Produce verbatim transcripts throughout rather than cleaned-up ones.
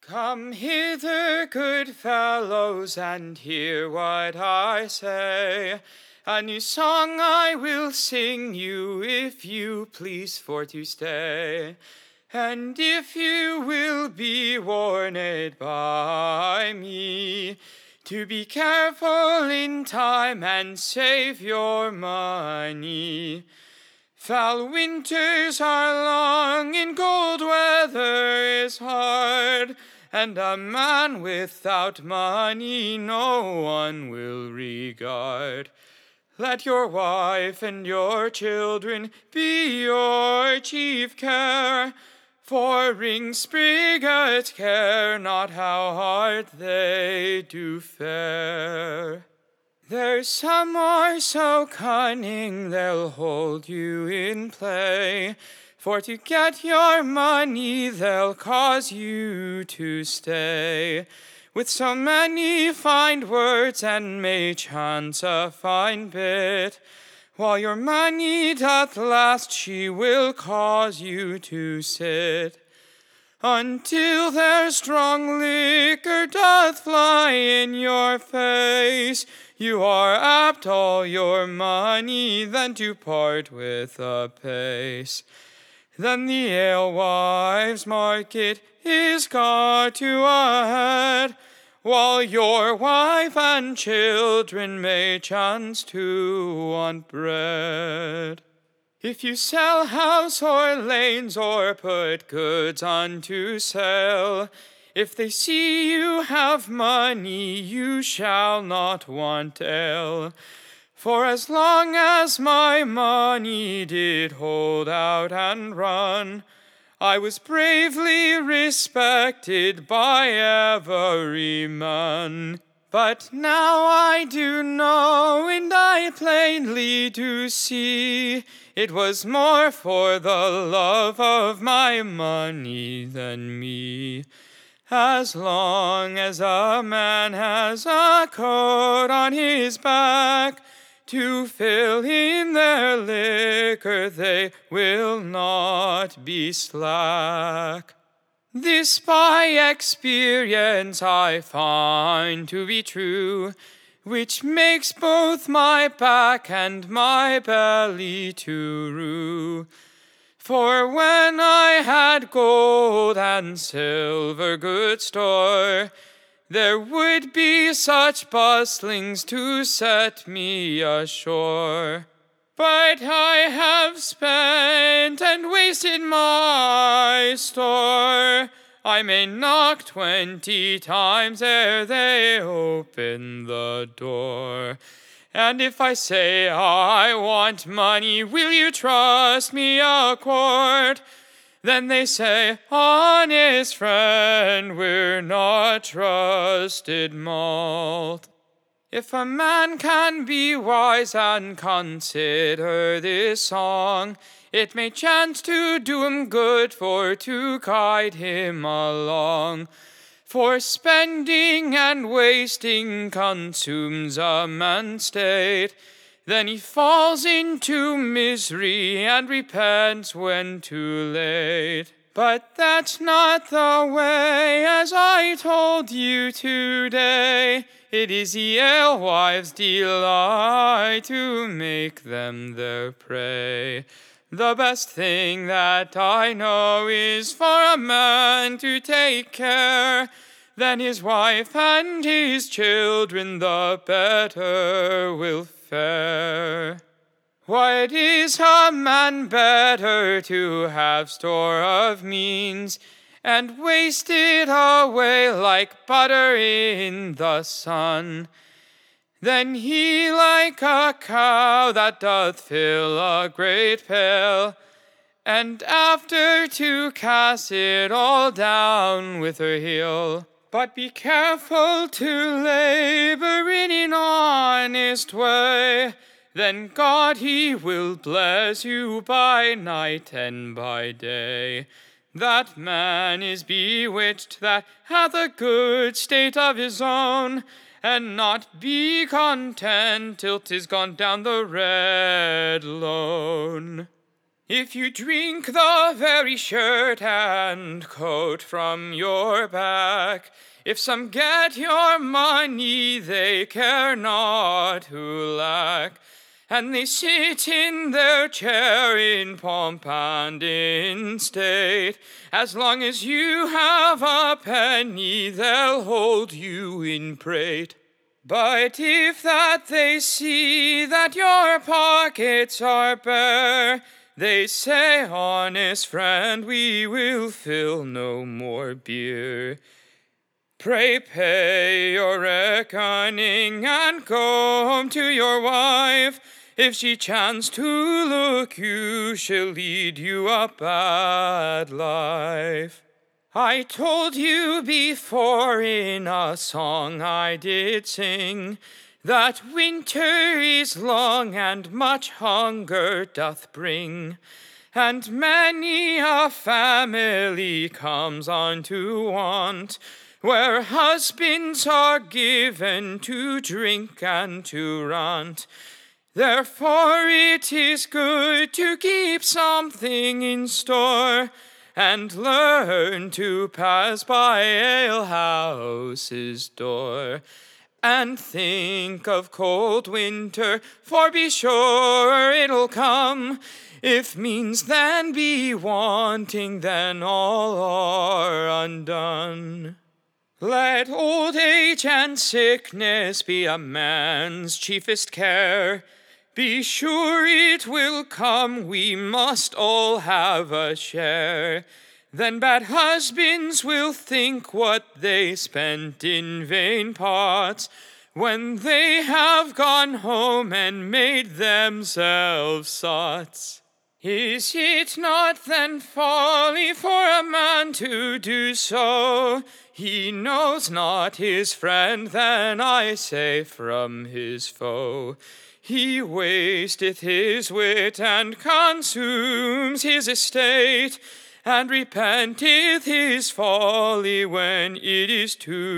Come hither, good fellows, and hear what I say. A new song I will sing you, if you please for to stay. And if you will be warned by me, to be careful in time and save your money. Foul winters are long, in cold weather is hard, and a man without money no one will regard. Let your wife and your children be your chief care, for rings spriggate care not how hard they do fare. There's some are so cunning they'll hold you in play, for to get your money they'll cause you to stay. With so many fine words and may chance a fine bit, while your money doth last she will cause you to sit. Until their strong liquor doth fly in your face, you are apt all your money then to part with apace. Then the alewives' market is got to a head, while your wife and children may chance to want bread. If you sell house or lanes or put goods unto sale, if they see you have money, you shall not want ale. For as long as my money did hold out and run, I was bravely respected by every man. But now I do know, and I plainly do see, it was more for the love of my money than me. As long as a man has a coat on his back, to fill in their liquor they will not be slack. This by experience I find to be true, which makes both my back and my belly to rue. For when I had gold and silver good store, there would be such bustlings to set me ashore. But I have spent and wasted my store, I may knock twenty times ere they open the door. And if I say I want money, will you trust me a quart? Then they say, honest friend, we're not trusted malt. If a man can be wise and consider this song, it may chance to do him good for to guide him along. For spending and wasting consumes a man's state, then he falls into misery and repents when too late. But that's not the way, as I told you today. It is the alewives' delight to make them their prey. The best thing that I know is for a man to take care, then his wife and his children the better will fare. What is a man better to have store of means, and waste it away like butter in the sun, than he like a cow that doth fill a great pail, and after to cast it all down with her heel? But be careful to labor in an honest way, then God he will bless you by night and by day. That man is bewitched that hath a good state of his own, and not be content till 'tis gone down the red loan. If you drink the very shirt and coat from your back, if some get your money, they care not who lack, and they sit in their chair in pomp and in state, as long as you have a penny, they'll hold you in prate. But if that they see that your pockets are bare, they say, honest friend, we will fill no more beer. Pray pay your reckoning and go home to your wife. If she chance to look you, she'll lead you a bad life. I told you before in a song I did sing, that winter is long and much hunger doth bring, and many a family comes unto want, where husbands are given to drink and to rant. Therefore it is good to keep something in store, and learn to pass by alehouse's door, and think of cold winter, for be sure it'll come. If means then be wanting, then all are undone. Let old age and sickness be a man's chiefest care. Be sure it will come, we must all have a share. Then bad husbands will think what they spent in vain pots, when they have gone home and made themselves sots. Is it not then folly for a man to do so? He knows not his friend, then I say from his foe. He wasteth his wit and consumes his estate, and repenteth his folly when it is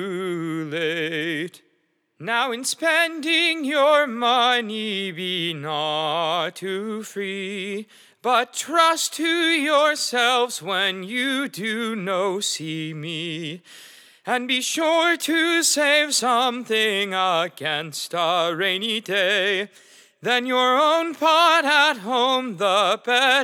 too late. Now in spending your money be not too free, but trust to yourselves when you do no see me. And be sure to save something against a rainy day, then your own part at home the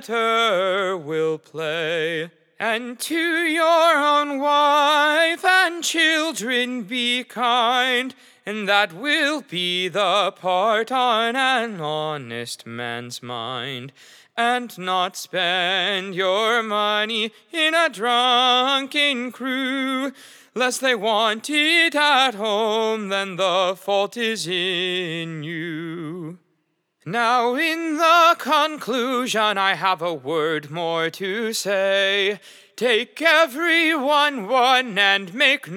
better will play. And to your own wife and children be kind, and that will be the part on an honest man's mind. And not spend your money in a drunken crew, lest they want it at home, then the fault is in you. Now in the conclusion I have a word more to say. Take every one one and make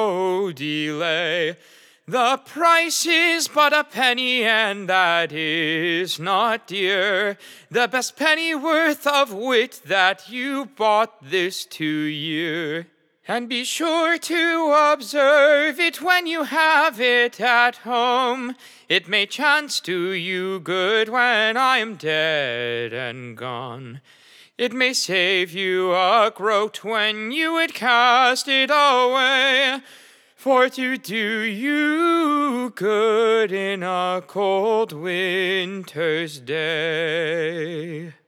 no delay. The price is but a penny, and that is not dear. The best pennyworth of wit that you bought this two year. And be sure to observe it when you have it at home. It may chance to you good when I am dead and gone. It may save you a groat when you would cast it away, for to do you good in a cold winter's day.